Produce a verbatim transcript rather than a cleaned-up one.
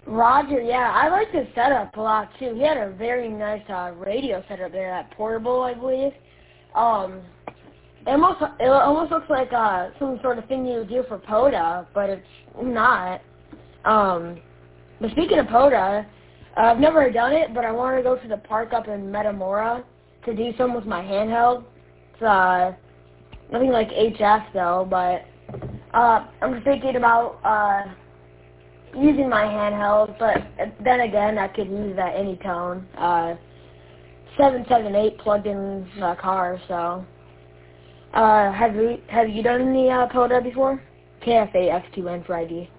Roger, yeah, I like his setup a lot too. He had a very nice uh, radio setup there, that portable, I believe. Um, it almost it almost looks like uh, some sort of thing you would do for POTA, but it's not. Um, but speaking of POTA, uh, I've never done it, but I want to go to the park up in Metamora to do some with my handheld. It's uh, nothing like H F though, but uh, I'm just thinking about uh, using my handheld, but then again, I could use that Anytone. Uh, seven seven eight plugged in the car, so. Uh, have you, have you done any uh, POTA before? K F A F two N for I D.